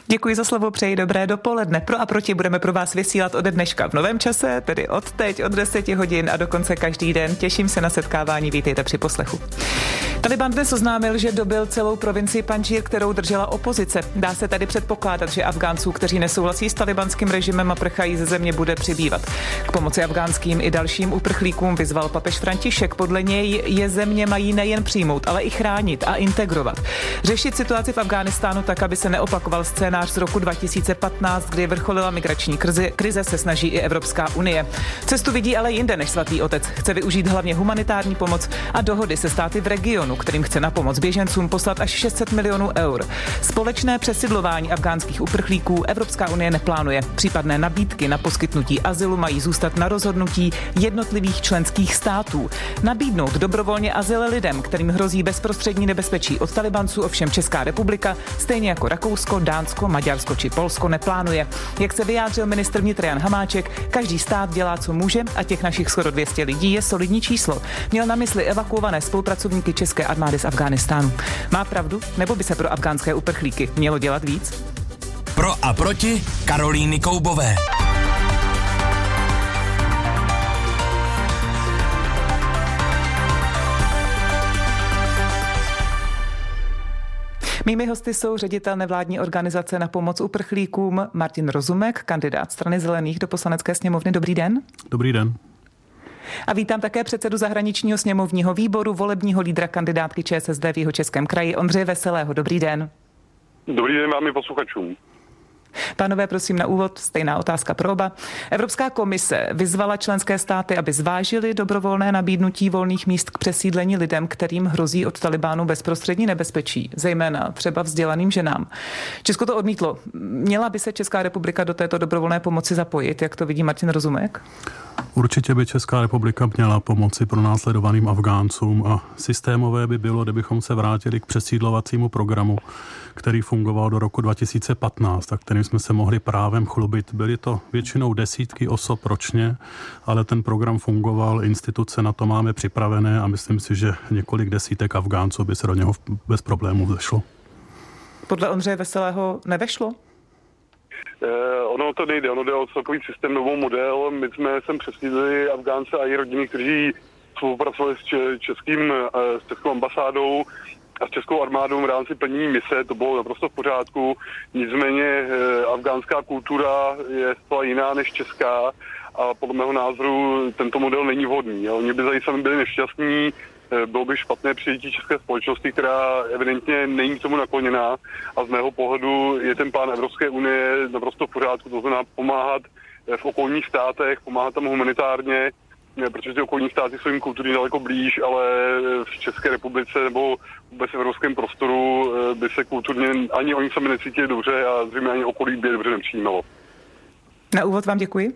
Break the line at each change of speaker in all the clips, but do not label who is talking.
Děkuji za slovo, přeji dobré dopoledne. Pro a proti budeme pro vás vysílat ode dneška v novém čase, tedy od teď, od 10 hodin a dokonce každý den. Těším se na setkávání, vítejte při poslechu. Taliban dnes oznámil, že dobyl celou provincii Pandžír, kterou držela opozice. Dá se tady předpokládat, že Afgánců, kteří nesouhlasí s talibanským režimem a prchají ze země, bude přibývat. K pomoci afgánským i dalším uprchlíkům vyzval papež František. Podle něj je země mají nejen přijmout, ale i chránit a integrovat. Řešit situaci v Afghánistánu tak, aby se neopakoval scénář z roku 2015, kdy vrcholila migrační krize, se snaží i Evropská unie. Cestu vidí ale jinde než svatý otec. Chce využít hlavně humanitární pomoc a dohody se státy v regionu, kterým chce na pomoc běžencům poslat až 600 milionů eur. Společné přesidlování afgánských uprchlíků Evropská unie neplánuje. Případné nabídky na poskytnutí azylu mají zůstat na rozhodnutí jednotlivých členských států. Nabídnout dobrovolně azyl lidem, kterým hrozí bezprostřední nebezpečí od Talibanců, ovšem Česká republika, stejně jako Rakousko, Dánsko, Maďarsko či Polsko, neplánuje. Jak se vyjádřil ministr vnitra Jan Hamáček, každý stát dělá, co může, a těch našich skoro 200 lidí je solidní číslo. Měl na mysli evakuované spolupracovníky české armády z Afghánistánu. Má pravdu, nebo by se pro afgánské uprchlíky mělo dělat víc?
Pro a proti Karolíny Koubové.
Mými hosty jsou ředitel nevládní organizace na pomoc uprchlíkům Martin Rozumek, kandidát Strany zelených do Poslanecké sněmovny. Dobrý den.
Dobrý den.
A vítám také předsedu zahraničního sněmovního výboru, volebního lídra kandidátky ČSSD v Jihočeském kraji Ondřeje Veselého. Dobrý den.
Dobrý den vám i posluchačům.
Pánové, prosím na úvod, stejná otázka pro oba. Evropská komise vyzvala členské státy, aby zvážili dobrovolné nabídnutí volných míst k přesídlení lidem, kterým hrozí od Talibánu bezprostřední nebezpečí, zejména třeba vzdělaným ženám. Česko to odmítlo. Měla by se Česká republika do této dobrovolné pomoci zapojit, jak to vidí Martin Rozumek?
Určitě by Česká republika měla pomoci pronásledovaným Afgáncům a systémové by bylo, kdybychom se vrátili k přesídlovacímu programu, který fungoval do roku 2015 a kterým jsme se mohli právem chlubit. Byly to většinou desítky osob ročně, ale ten program fungoval, instituce na to máme připravené a myslím si, že několik desítek Afgánců by se do něho bez problémů vešlo.
Podle Ondřeje Veselého nevešlo?
Ono to nejde, ono jde o celkový systém, novou model. My jsme sem přesídlili Afgánce a i rodiny, kteří spolupracovali s českou ambasádou a s českou armádou v rámci plnění mise, to bylo naprosto v pořádku. Nicméně afgánská kultura je zcela jiná než česká a podle mého názoru tento model není vhodný. Oni by sami byli nešťastní, bylo by špatné přijetí české společnosti, která evidentně není k tomu nakloněná a z mého pohledu je ten plán Evropské unie naprosto v pořádku, to znamená pomáhat v okolních státech, pomáhat tam humanitárně, protože ty okolní státy jsou jim kulturně daleko blíž, ale v České republice nebo vůbec v evropském prostoru by se kulturně ani oni sami necítili dobře a zřejmě ani okolí by je dobře nepřijímalo.
Na úvod vám děkuji.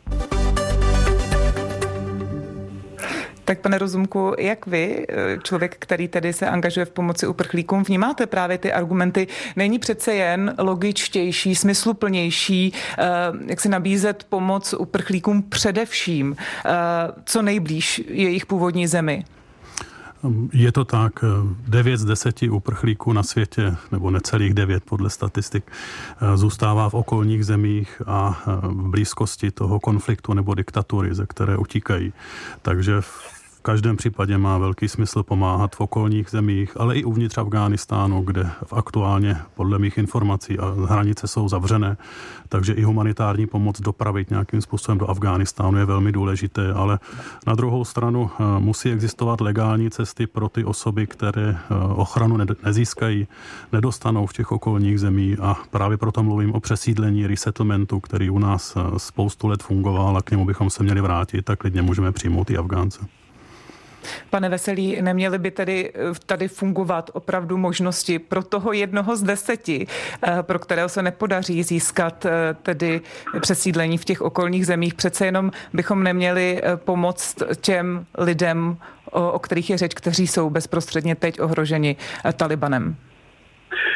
Tak pane Rozumku, jak vy, člověk, který tedy se angažuje v pomoci uprchlíkům, vnímáte právě ty argumenty? Není přece jen logičtější, smysluplnější, jak si nabízet pomoc uprchlíkům především, co nejblíž jejich původní zemi?
Je to tak, 9 z 10 uprchlíků na světě, nebo necelých 9 podle statistik, zůstává v okolních zemích a v blízkosti toho konfliktu nebo diktatury, ze které utíkají. Takže v každém případě má velký smysl pomáhat v okolních zemích, ale i uvnitř Afghánistánu, kde aktuálně podle mých informací hranice jsou zavřené, takže i humanitární pomoc dopravit nějakým způsobem do Afghánistánu je velmi důležité, ale na druhou stranu musí existovat legální cesty pro ty osoby, které ochranu nezískají, nedostanou v těch okolních zemích a právě proto mluvím o přesídlení resettlementu, který u nás spoustu let fungoval a k němu bychom se měli vrátit, tak klidně můžeme přijmout i Afgánce.
Pane Veselý, neměly by tedy tady fungovat opravdu možnosti pro toho 1 z 10, pro kterého se nepodaří získat tedy přesídlení v těch okolních zemích? Přece jenom bychom neměli pomoct těm lidem, o kterých je řeč, kteří jsou bezprostředně teď ohroženi Talibanem.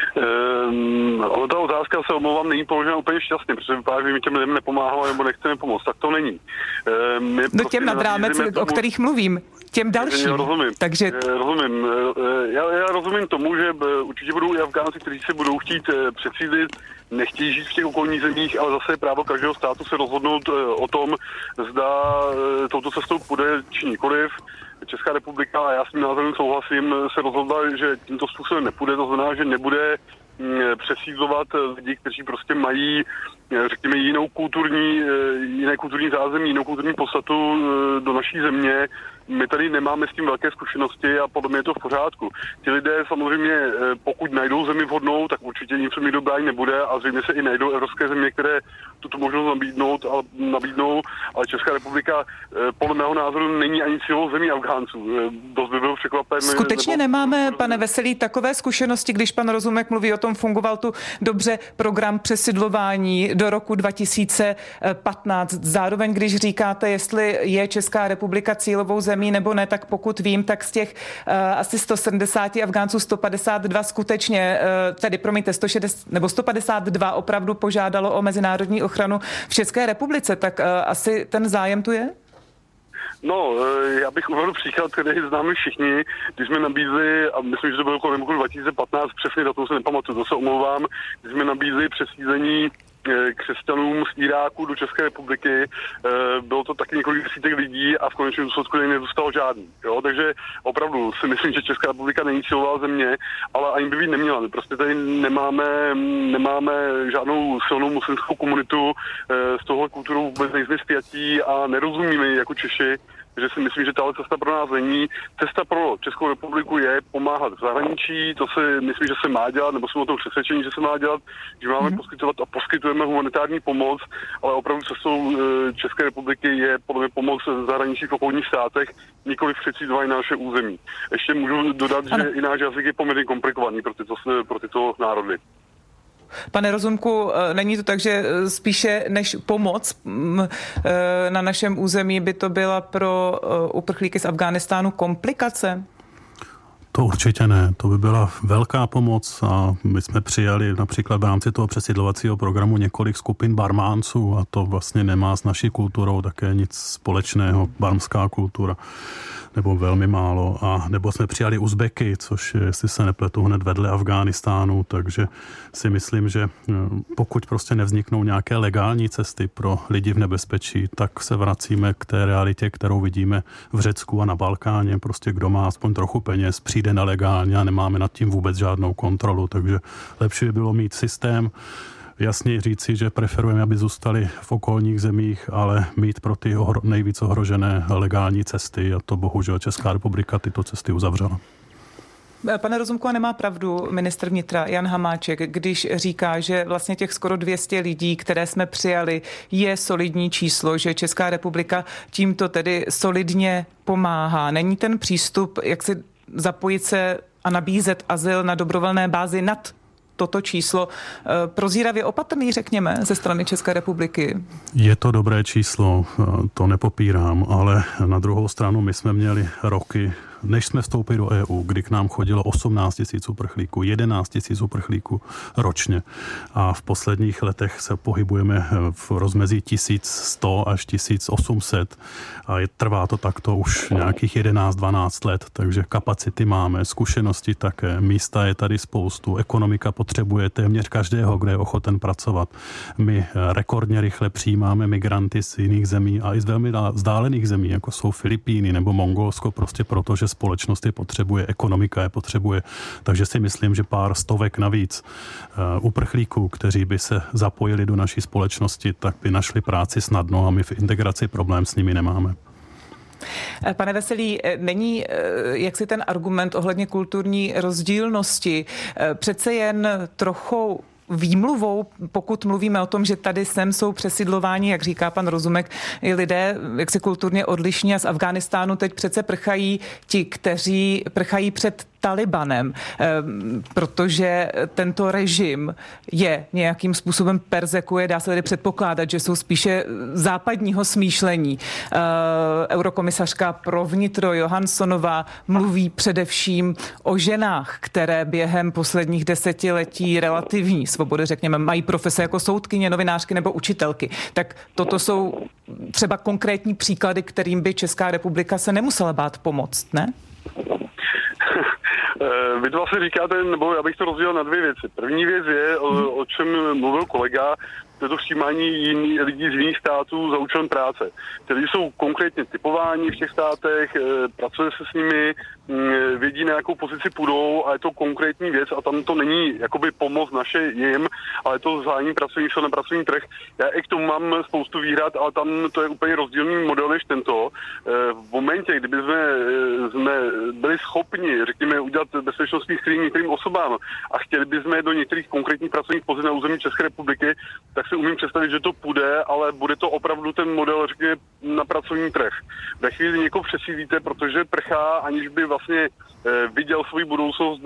Ta otázka, se omlouvám, není položena úplně šťastně, protože vypadá, že mi těm lidem nepomáhalo nebo nechceme pomoct. Tak to není.
Těm nad rámec, o kterých mluvím, těm dalším.
Já rozumím.
Takže...
Rozumím. Já rozumím tomu, že určitě budou i Afgánci, kteří se budou chtít přesídlit, nechtějí žít v těch okolních zemích, ale zase je právo každého státu se rozhodnout o tom, zda touto cestou půjde či nikoliv. Česká republika, a já s tím názorem souhlasím, se rozhodla, že tímto způsobem nepůjde, to znamená, že nebude přesídlovat lidi, kteří prostě mají, řekněme, jiné kulturní zázemí, jinou kulturní podstatu do naší země. My tady nemáme s tím velké zkušenosti a podle mě je to v pořádku. Ti lidé samozřejmě, pokud najdou zemi vhodnou, tak určitě něco mi dobrání nebude a zřejmě se i najdou evropské země, které tuto možnost nabídnou, ale Česká republika podle mého názoru není ani cílou zemí Afgánců. Dost by byl překvapen.
Skutečně nemáme, pane Veselý, takové zkušenosti, když pan Rozumek mluví o tom, fungoval tu dobře program přesidlování do roku 2015. Zároveň, když říkáte, jestli je Česká republika cílovou zemí nebo ne, tak pokud vím, tak z těch asi 170 Afgánců 152 skutečně, 152 opravdu požádalo o mezinárodní ochranu v České republice, tak asi ten zájem tu je?
No, já bych uvedl příklad, který známe všichni, když jsme nabízeli, a myslím, že to bylo kolem roku 2015, přesně datum se nepamatuju, to se omlouvám, když jsme nabízeli přesídlení křesťanům z Iráku do České republiky. Bylo to taky několik desítek lidí a v konečném důsledku nezůstalo žádný. Jo? Takže opravdu si myslím, že Česká republika není cílová země, ale ani by být neměla. My prostě tady nemáme žádnou silnou muslimskou komunitu, s touhle kulturou vůbec nejsme spjatí a nerozumíme jako Češi, že si myslím, že tahle cesta pro nás není. Cesta pro Českou republiku je pomáhat v zahraničí, to si myslím, že se má dělat, nebo jsme o tom přesvědčení, že se má dělat, že máme poskytovat a poskytujeme humanitární pomoc, ale opravdu cestou České republiky je podle mě pomoc v zahraničí v okolních státech, nikoli přesídlování na naše území. Ještě můžu dodat, že i náš jazyk je poměrně komplikovaný pro tyto národy.
Pane Rozumku, není to tak, že spíše než pomoc na našem území by to byla pro uprchlíky z Afghánistánu komplikace?
To určitě ne. To by byla velká pomoc a my jsme přijali například v rámci toho přesídlovacího programu několik skupin Barmánců a to vlastně nemá s naší kulturou také nic společného, barmská kultura. Nebo velmi málo. A nebo jsme přijali Uzbeky, což je, jestli se nepletu, hned vedle Afghánistánu, takže si myslím, že pokud prostě nevzniknou nějaké legální cesty pro lidi v nebezpečí, tak se vracíme k té realitě, kterou vidíme v Řecku a na Balkáně. Prostě kdo má aspoň trochu peněz, přijde nelegálně a nemáme nad tím vůbec žádnou kontrolu, takže lepší by bylo mít systém, jasně říci, že preferujeme, aby zůstali v okolních zemích, ale mít pro ty nejvíc ohrožené legální cesty a to bohužel Česká republika tyto cesty uzavřela.
Pane Rozumku, a nemá pravdu ministr vnitra Jan Hamáček, když říká, že vlastně těch skoro 200 lidí, které jsme přijali, je solidní číslo, že Česká republika tímto tedy solidně pomáhá. Není ten přístup, jak si zapojit se a nabízet azyl na dobrovolné bázi nad toto číslo prozíravě opatrný, řekněme, ze strany České republiky? Je
to dobré číslo, to nepopírám, ale na druhou stranu my jsme měli roky, než jsme vstoupili do EU, kdy k nám chodilo 18 000 uprchlíků, 11 000 uprchlíků ročně. A v posledních letech se pohybujeme v rozmezí 1100 až 1800 a trvá to takto už nějakých 11-12 let, takže kapacity máme, zkušenosti také, místa je tady spoustu, ekonomika potřebuje téměř každého, kdo je ochoten pracovat. My rekordně rychle přijímáme migranty z jiných zemí a i z velmi vzdálených zemí, jako jsou Filipíny nebo Mongolsko, prostě proto, že společnost je potřebuje, ekonomika je potřebuje. Takže si myslím, že pár stovek navíc uprchlíků, kteří by se zapojili do naší společnosti, tak by našli práci snadno a my v integraci problém s nimi nemáme.
Pane Veselý, není jaksi ten argument ohledně kulturní rozdílnosti přece jen trochu výmluvou, pokud mluvíme o tom, že tady sem jsou přesidlováni, jak říká pan Rozumek, i lidé jaksi kulturně odlišní a z Afghánistánu teď přece prchají ti, kteří prchají před Talibanem, protože tento režim je nějakým způsobem perzekuje, dá se tedy předpokládat, že jsou spíše západního smýšlení. Eurokomisařka pro vnitro Johanssonová mluví především o ženách, které během posledních desetiletí relativní svobody, řekněme, mají profese jako soudkyně, novinářky nebo učitelky. Tak toto jsou třeba konkrétní příklady, kterým by Česká republika se nemusela bát pomoct, ne?
Vy to vlastně říkáte, nebo já bych to rozdělil na dvě věci. První věc je, o čem mluvil kolega, to je to všímání lidí z jiných států za účelem práce. Ty lidi jsou konkrétně typováni v těch státech, pracuje se s nimi, vědí, na jakou pozici půjdou a je to konkrétní věc a tam to není jakoby pomoc naše jim, ale je to zájemný pracovní sil na pracovní trh. Já i k tomu mám spoustu výhrad, ale tam to je úplně rozdílný model než tento. V momentě, kdyby jsme byli schopni, řekněme, udělat bezpečnostní screening některým osobám a chtěli bychom do některých konkrétních pracovních pozic na území České republiky, tak si umím představit, že to půjde, ale bude to opravdu ten model, řekněme, na pracovní trh. Ve chvíli někoho přesídlíte, protože prchá, aniž by vlastně viděl svou budoucnost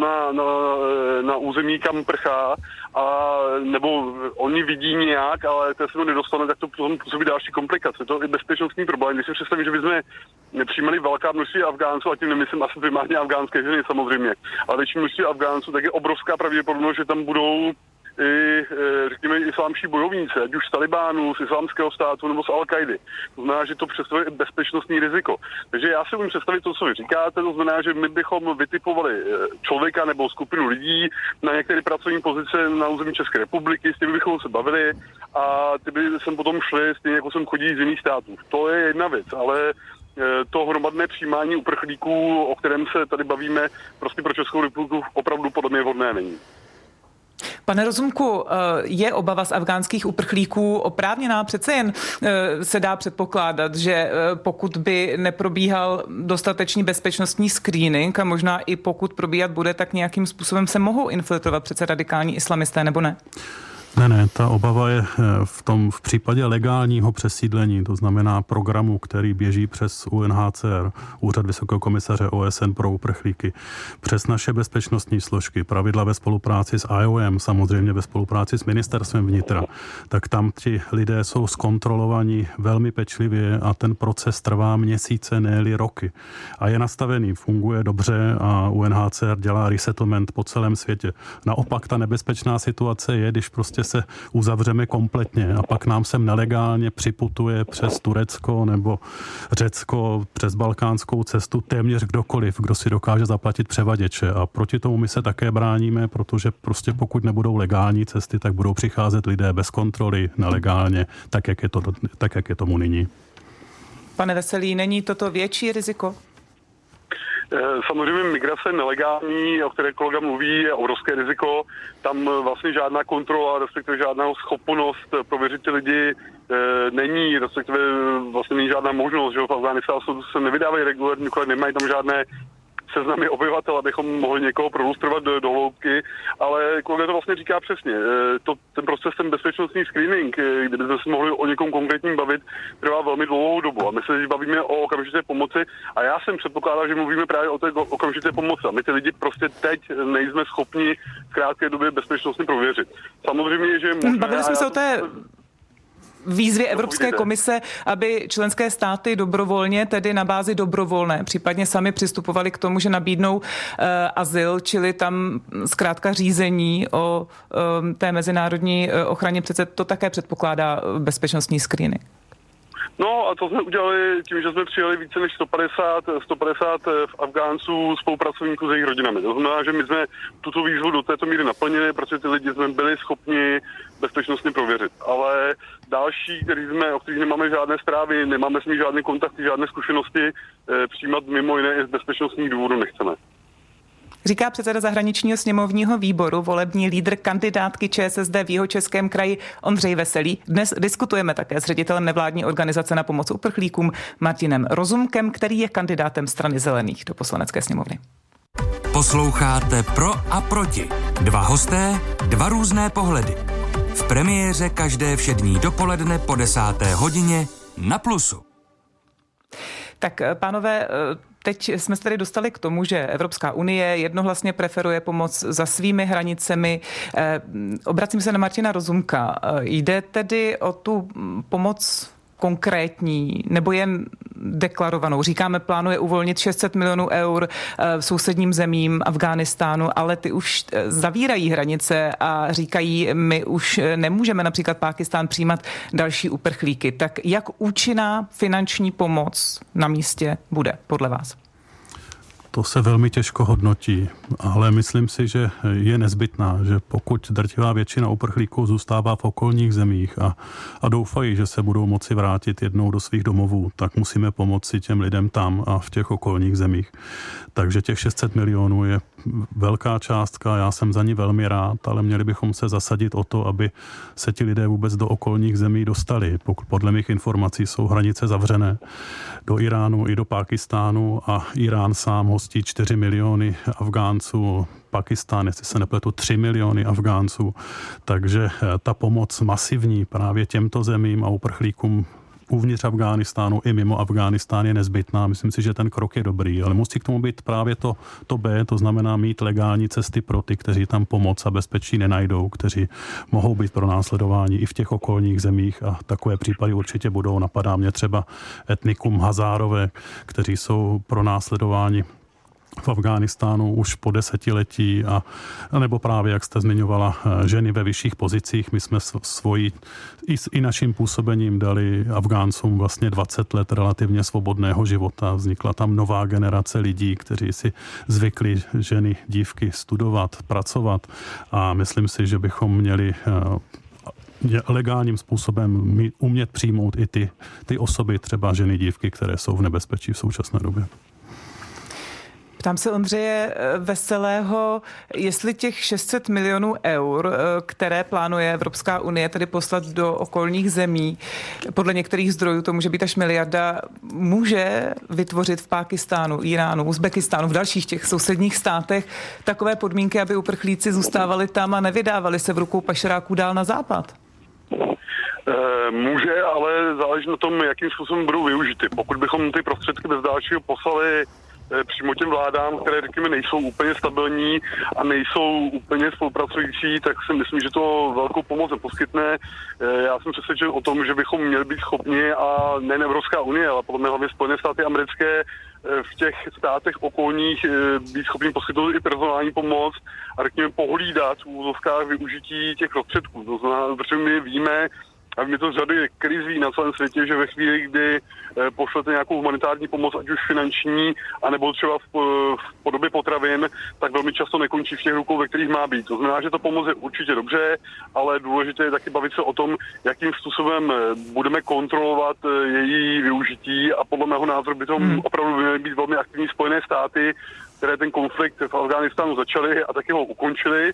na území, kam prchá, a nebo oni vidí nějak, ale to se to nedostane, tak to působí další komplikace. To je bezpečnostní problém. Když si představím, že bychom nepřijímali velká množství Afgánců, a tím nemyslím asi primárně afgánské ženy samozřejmě, ale větší množství Afgánců, tak je obrovská pravděpodobnost, že tam budou i, řekněme, islámští bojovníci, ať už z Talibánu, z Islámského státu nebo z Al-Kaidy. To znamená, že to představuje bezpečnostní riziko. Takže já si umím představit to, co vy říkáte, to znamená, že my bychom vytipovali člověka nebo skupinu lidí na některé pracovní pozice na území České republiky, s těmi bychom se bavili a ty by sem potom šli, stejně jako sem chodí z jiných států. To je jedna věc, ale to hromadné přijímání uprchlíků, o kterém se tady bavíme, prostě pro Českou republiku opravdu podle mě vhodné není.
Pane Rozumku, je obava z afgánských uprchlíků oprávněná? Přece jen se dá předpokládat, že pokud by neprobíhal dostatečný bezpečnostní screening a možná i pokud probíhat bude, tak nějakým způsobem se mohou infiltrovat přece radikální islamisté, nebo ne?
Ne, ta obava je v případě legálního přesídlení, to znamená programu, který běží přes UNHCR, Úřad Vysokého komisaře OSN pro uprchlíky, přes naše bezpečnostní složky, pravidla ve spolupráci s IOM, samozřejmě ve spolupráci s ministerstvem vnitra, tak tam ti lidé jsou zkontrolovaní velmi pečlivě a ten proces trvá měsíce, ne-li roky. A je nastavený, funguje dobře a UNHCR dělá resettlement po celém světě. Naopak ta nebezpečná situace je, když prostě se uzavřeme kompletně a pak nám sem nelegálně připutuje přes Turecko nebo Řecko, přes balkánskou cestu téměř kdokoliv, kdo si dokáže zaplatit převaděče. A proti tomu my se také bráníme, protože prostě pokud nebudou legální cesty, tak budou přicházet lidé bez kontroly, nelegálně, tak jak je tomu nyní.
Pane Veselý, není toto větší riziko?
Samozřejmě migrace nelegální, o které kolega mluví, je obrovské riziko. Tam vlastně žádná kontrola, respektive žádná schopnost prověřit ty lidi není, respektive vlastně není žádná možnost, že v Afghánistánu se nevydávají regulární, nemají tam žádné seznamy obyvatel, abychom mohli někoho prolustrovat do hloubky, ale kolega to vlastně říká přesně. Ten proces, ten bezpečnostní screening, kdybychom se mohli o někom konkrétním bavit, trvá velmi dlouhou dobu a my se bavíme o okamžité pomoci a já jsem předpokládal, že mluvíme právě o té okamžité pomoci a my ty lidi prostě teď nejsme schopni v krátké době bezpečnostně prověřit. Samozřejmě, že možná...
Bavili jsme se o té výzvě Evropské komise, aby členské státy dobrovolně, tedy na bázi dobrovolné, případně sami přistupovali k tomu, že nabídnou azyl, čili tam zkrátka řízení o té mezinárodní ochraně, přece to také předpokládá bezpečnostní screening.
No a to jsme udělali tím, že jsme přijali více než 150 Afgánců spolupracovníků s jejich rodinami. To znamená, že my jsme tuto výzvu do této míry naplnili, protože ty lidi jsme byli schopni bezpečnostně prověřit. Ale další, o kterých nemáme žádné zprávy, nemáme s nimi žádné kontakty, žádné zkušenosti, přijímat mimo jiné i z bezpečnostních důvodů nechceme.
Říká předseda zahraničního sněmovního výboru, volební lídr kandidátky ČSSD v Jihočeském kraji Ondřej Veselý. Dnes diskutujeme také s ředitelem nevládní organizace na pomoc uprchlíkům Martinem Rozumkem, který je kandidátem Strany zelených do Poslanecké sněmovny.
Posloucháte Pro a proti. Dva hosté, dva různé pohledy. V premiéře každé všední dopoledne po 10. hodině na Plusu.
Tak, pánové, teď jsme se tady dostali k tomu, že Evropská unie jednohlasně preferuje pomoc za svými hranicemi. Obracím se na Martina Rozumka. Jde tedy o tu pomoc konkrétní nebo jen deklarovanou? Říkáme, plánuje uvolnit 600 milionů eur sousedním zemím Afghánistánu, ale ty už zavírají hranice a říkají, my už nemůžeme například Pákistán přijímat další uprchlíky. Tak jak účinná finanční pomoc na místě bude podle vás?
To se velmi těžko hodnotí, ale myslím si, že je nezbytná, že pokud drtivá většina uprchlíků zůstává v okolních zemích a doufají, že se budou moci vrátit jednou do svých domovů, tak musíme pomoci těm lidem tam a v těch okolních zemích. Takže těch 600 milionů je velká částka, já jsem za ní velmi rád, ale měli bychom se zasadit o to, aby se ti lidé vůbec do okolních zemí dostali. Podle mých informací jsou hranice zavřené do Iránu i do Pákistánu a Irán sám hostí 4 miliony Afgánců, Pakistán, jestli se nepletu, 3 miliony Afgánců. Takže ta pomoc masivní právě těmto zemím a uprchlíkům uvnitř Afghánistánu i mimo Afghánistán je nezbytná. Myslím si, že ten krok je dobrý, ale musí k tomu být právě to B, to znamená mít legální cesty pro ty, kteří tam pomoc a bezpečí nenajdou, kteří mohou být pronásledováni i v těch okolních zemích a takové případy určitě budou. Napadá mě třeba etnikum Hazárové, kteří jsou pronásledováni v Afghánistánu už po desetiletí a nebo právě, jak jste zmiňovala, ženy ve vyšších pozicích. My jsme i naším působením dali Afgáncům vlastně 20 let relativně svobodného života. Vznikla tam nová generace lidí, kteří si zvykli ženy, dívky studovat, pracovat a myslím si, že bychom měli legálním způsobem umět přijmout i ty osoby, třeba ženy, dívky, které jsou v nebezpečí v současné době.
Ptám se Ondřeje Veselého, jestli těch 600 milionů eur, které plánuje Evropská unie tedy poslat do okolních zemí, podle některých zdrojů to může být až miliarda, může vytvořit v Pákistánu, Iránu, Uzbekistánu, v dalších těch sousedních státech takové podmínky, aby uprchlíci zůstávali tam a nevydávali se v rukou pašeráků dál na západ?
Může, ale záleží na tom, jakým způsobem budou využity. Pokud bychom ty prostředky bez dalšího poslali přímo těm vládám, které, řekněme, nejsou úplně stabilní a nejsou úplně spolupracující, tak si myslím, že to velkou pomoc neposkytne. Já jsem přesvědčen o tom, že bychom měli být schopni, a nejen Evropská unie, ale podle mě hlavně Spojené státy americké, v těch státech okolních být schopni poskytnout i personální pomoc a, řekněme, pohlídat v úvozovkách využití těch prostředků. To znamená, protože my víme, a my to z řady krizí na celém světě, že ve chvíli, kdy pošlete nějakou humanitární pomoc, ať už finanční, anebo třeba v podobě potravin, tak velmi často nekončí v těch rukou, ve kterých má být. To znamená, že to pomoc je určitě dobře, ale důležité je taky bavit se o tom, jakým způsobem budeme kontrolovat její využití a podle mého názoru by to opravdu měly být velmi aktivní Spojené státy, které ten konflikt v Afghánistánu začaly a taky ho ukončili.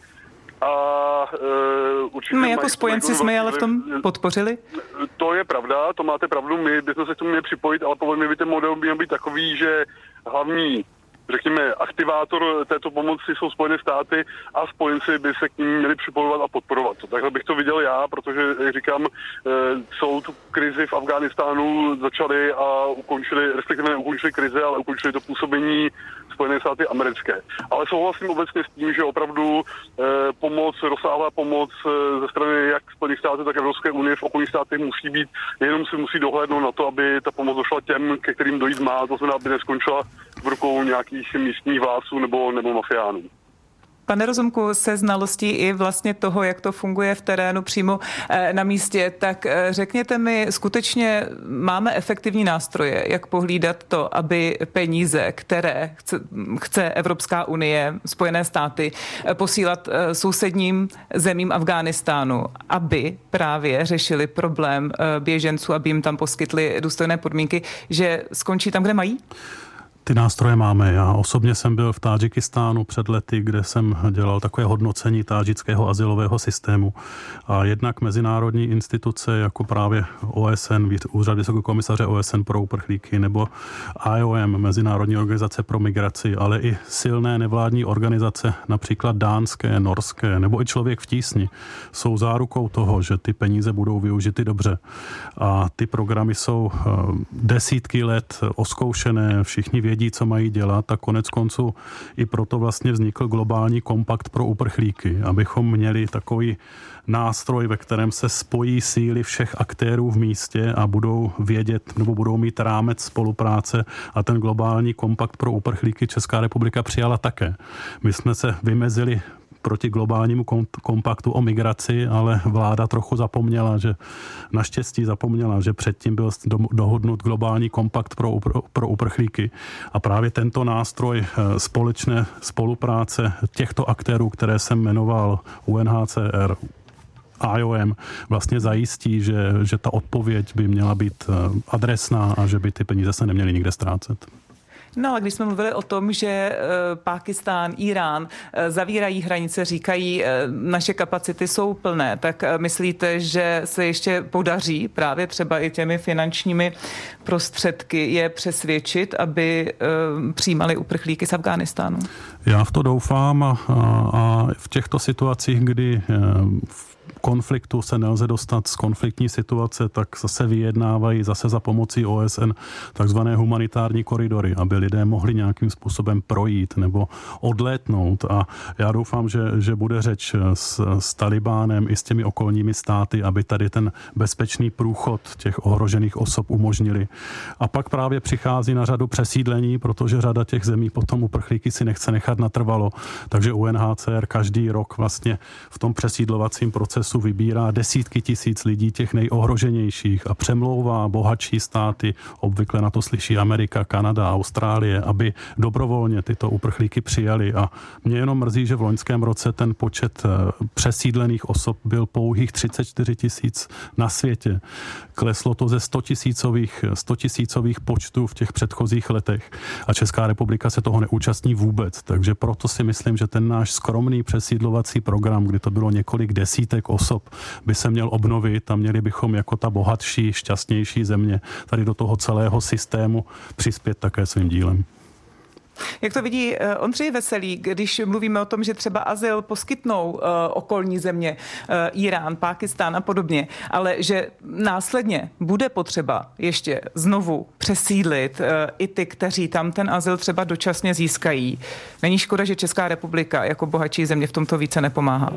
My jako spojenci jsme ale v tom podpořili?
To je pravda, to máte pravdu, my bychom se k tomu měli připojit, ale podle mě by ten model měl být takový, že hlavní, řekněme, aktivátor této pomoci jsou Spojené státy a spojenci by se k ním měli připojovat a podporovat. Takhle bych to viděl já, protože, jak říkám, celou tu krizi v Afghánistánu začali a ukončili, respektive neukončili krize, ale ukončili to působení Spojené státy americké. Ale souhlasím obecně s tím, že opravdu rozsáhlá pomoc ze strany jak Spojených států, tak Evropské unie v okolních státech musí být, jenom si musí dohlédnout na to, aby ta pomoc došla těm, ke kterým dojít má, to znamená, aby neskončila v rukou nějakých místních vládců nebo mafiánů.
Pane Rozumku, se znalostí i vlastně toho, jak to funguje v terénu přímo na místě, tak řekněte mi, skutečně máme efektivní nástroje, jak pohlídat to, aby peníze, které chce Evropská unie, Spojené státy posílat sousedním zemím Afghánistánu, aby právě řešili problém běženců, aby jim tam poskytli důstojné podmínky, že skončí tam, kde mají?
Ty nástroje máme. Já osobně jsem byl v Tádžikistánu před lety, kde jsem dělal takové hodnocení tádžického azylového systému. A jednak mezinárodní instituce, jako právě OSN, Úřad Vysokého komisaře OSN pro uprchlíky, nebo IOM, Mezinárodní organizace pro migraci, ale i silné nevládní organizace, například dánské, norské, nebo i Člověk v tísni, jsou zárukou toho, že ty peníze budou využity dobře. A ty programy jsou desítky let oskoušené, všichni vědí, nevědí, co mají dělat, a konec konců i proto vlastně vznikl globální kompakt pro uprchlíky, abychom měli takový nástroj, ve kterém se spojí síly všech aktérů v místě a budou vědět nebo budou mít rámec spolupráce, a ten globální kompakt pro uprchlíky Česká republika přijala také. My jsme se vymezili proti globálnímu kompaktu o migraci, ale vláda trochu naštěstí zapomněla, že předtím byl dohodnut globální kompakt pro uprchlíky. A právě tento nástroj společné spolupráce těchto aktérů, které jsem jmenoval, UNHCR, IOM, vlastně zajistí, že ta odpověď by měla být adresná a že by ty peníze se neměly nikde ztrácet.
No ale když jsme mluvili o tom, že Pákistán, Irán zavírají hranice, říkají, naše kapacity jsou plné, tak myslíte, že se ještě podaří právě třeba i těmi finančními prostředky je přesvědčit, aby přijímali uprchlíky z Afghánistánu? Já
v to doufám a v těchto situacích, kdy konfliktu se nelze dostat z konfliktní situace, tak zase vyjednávají zase za pomocí OSN takzvané humanitární koridory, aby lidé mohli nějakým způsobem projít nebo odlétnout. A já doufám, že bude řeč s Talibánem i s těmi okolními státy, aby tady ten bezpečný průchod těch ohrožených osob umožnili. A pak právě přichází na řadu přesídlení, protože řada těch zemí potom uprchlíky si nechce nechat natrvalo. Takže UNHCR každý rok vlastně v tom přesídlovacím procesu vybírá desítky tisíc lidí, těch nejohroženějších, a přemlouvá bohatší státy, obvykle na to slyší Amerika, Kanada, Austrálie, aby dobrovolně tyto uprchlíky přijali. A mě jenom mrzí, že v loňském roce ten počet přesídlených osob byl pouhých 34 tisíc na světě. Kleslo to ze 100 tisícových počtů v těch předchozích letech a Česká republika se toho neúčastní vůbec. Takže proto si myslím, že ten náš skromný přesídlovací program, kdy to bylo několik desítek osob, by se měl obnovit a měli bychom jako ta bohatší, šťastnější země tady do toho celého systému přispět také svým dílem.
Jak to vidí Ondřej Veselý, když mluvíme o tom, že třeba azyl poskytnou okolní země, Irán, Pákistán a podobně, ale že následně bude potřeba ještě znovu přesídlit i ty, kteří tam ten azyl třeba dočasně získají. Není škoda, že Česká republika jako bohatší země v tomto více nepomáhá?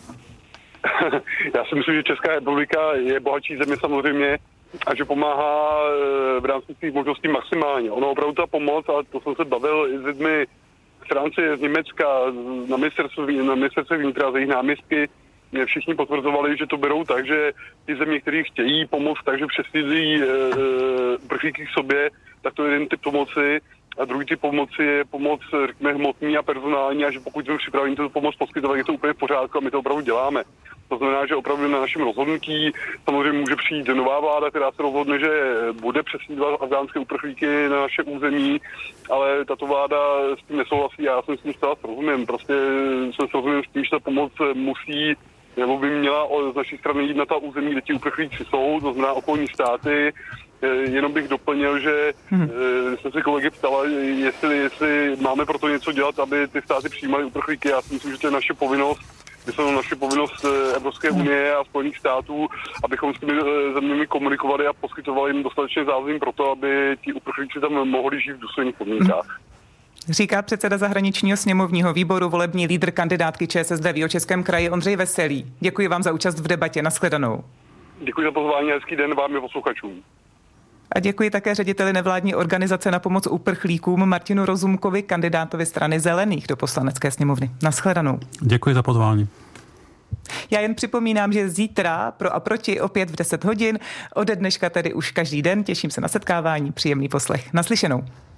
Já si myslím, že Česká republika je bohatší země samozřejmě a že pomáhá v rámci svých možností maximálně. Ono opravdu ta pomoc, a to jsem se bavil i s lidmi z Francie, z Německa, na ministerstvu vnitra, z jejich náměstky, všichni potvrzovali, že to berou tak, že ty země, které chtějí pomoct, takže přesídlí uprchlíky k sobě, tak to je jeden typ pomoci. A druhý typ pomoci je pomoc, řekněme, hmotní a personální, a že pokud jsme připraveni tu pomoc poskytovat, je to úplně v pořádku a my to opravdu děláme. To znamená, že opravdu na našem rozhodnutí samozřejmě může přijít nová vláda, která se rozhodne, že bude přesídlovat afghánské uprchlíky na naše území, ale tato vláda s tím nesouhlasí a já jsem s tím zcela srozumím. Prostě jsem srozumím s tím, že ta pomoc musí nebo by měla z naší strany jít na ta území, kde ti uprchlíci jsou, to znamená okolní státy. Jenom bych doplnil, že jsem se kolegy ptala, jestli máme pro to něco dělat, aby ty státy přijímaly uprchlíky. Já si myslím, že to je naše povinnost, naše povinnost Evropské unie a Spojených států, abychom s těmi zeměmi komunikovali a poskytovali jim dostatečně zázemí pro to, aby ti uprchlíci tam mohli žít v důstojných podmínkách.
Říká předseda zahraničního sněmovního výboru, volební lídr kandidátky ČSSD v Jihočeském kraji Ondřej Veselý. Děkuji vám za účast v debatě. Nashledanou.
Děkuji za pozvání a hezký den vám i posluchačům.
A děkuji také řediteli nevládní organizace na pomoc uprchlíkům Martinu Rozumkovi, kandidátovi strany Zelených do Poslanecké sněmovny. Nashledanou.
Děkuji za pozvání.
Já jen připomínám, že zítra pro a proti opět v 10 hodin, ode dneška tedy už každý den. Těším se na setkávání, příjemný poslech. Naslyšenou.